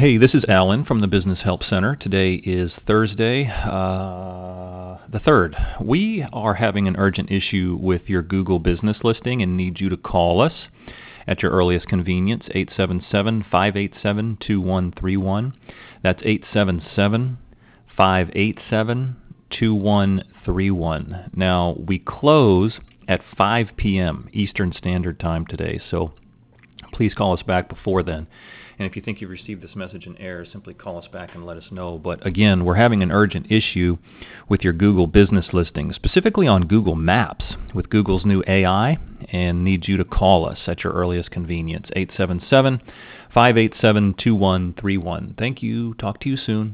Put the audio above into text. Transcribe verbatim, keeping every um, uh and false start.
Hey, this is Alan from the Business Help Center. Today is Thursday, uh, the third. We are having an urgent issue with your Google business listing and need you to call us at your earliest convenience, eight seven seven, five eight seven, two one three one. That's eight seven seven, five eight seven, two one three one. Now, we close at five p m Eastern Standard Time today, so please call us back before then. And if you think you've received this message in error, simply call us back and let us know. But again, we're having an urgent issue with your Google business listing, specifically on Google Maps with Google's new A I, and need you to call us at your earliest convenience, eight seven seven, five eight seven, two one three one. Thank you. Talk to you soon.